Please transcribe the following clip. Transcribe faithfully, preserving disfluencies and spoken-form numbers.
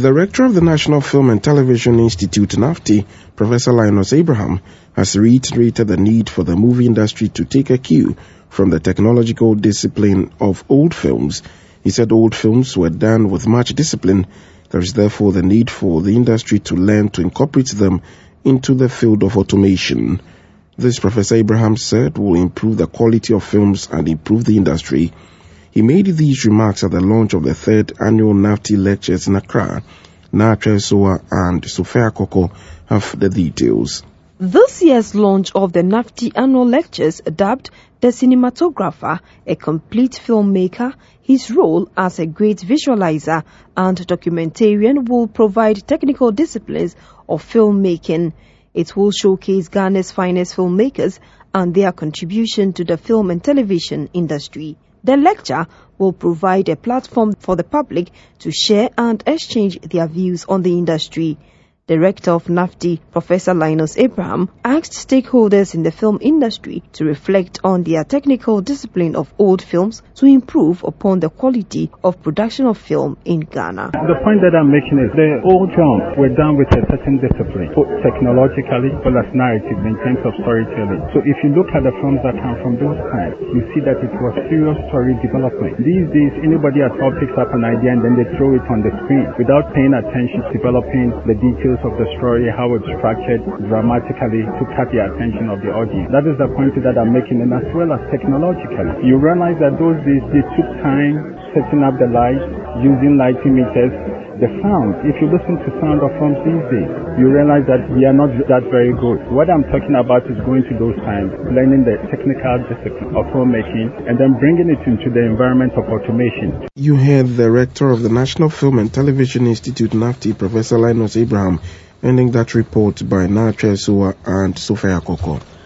The rector of the National Film and Television Institute, NAFTI, Professor Linus Abraham, has reiterated the need for the movie industry to take a cue from the technological discipline of old films. He said old films were done with much discipline. There is therefore the need for the industry to learn to incorporate them into the field of automation. This, Professor Abraham said, will improve the quality of films and improve the industry. He made these remarks at the launch of the third annual NAFTI lectures in Accra. Naatre Soa and Sophia Koko have the details. This year's launch of the NAFTI annual lectures, dubbed The Cinematographer, a complete filmmaker, his role as a great visualizer and documentarian, will provide technical disciplines of filmmaking. It will showcase Ghana's finest filmmakers and their contribution to the film and television industry. The lecture will provide a platform for the public to share and exchange their views on the industry. The rector of NAFTI, Professor Linus Abraham, asked stakeholders in the film industry to reflect on their technical discipline of old films to improve upon the quality of production of film in Ghana. The point that I'm making is the old films were done with a certain discipline, both technologically as well as narrative in terms of storytelling. So if you look at the films that come from those times, you see that it was serious story development. These days, anybody at all picks up an idea and then they throw it on the screen without paying attention to developing the details of the story, how it's structured dramatically to catch the attention of the audience. That is the point that I'm making, and as well as technologically. You realize that those days they took time setting up the lights, using lighting meters, the sound. If you listen to sound of films these days, you realize that we are not that very good. What I'm talking about is going to those times, learning the technical discipline of filmmaking, and then bringing it into the environment of automation. You heard the rector of the National Film and Television Institute, NAFTI, Professor Linus Abraham, ending that report by Naatre Soa and Sophia Koko.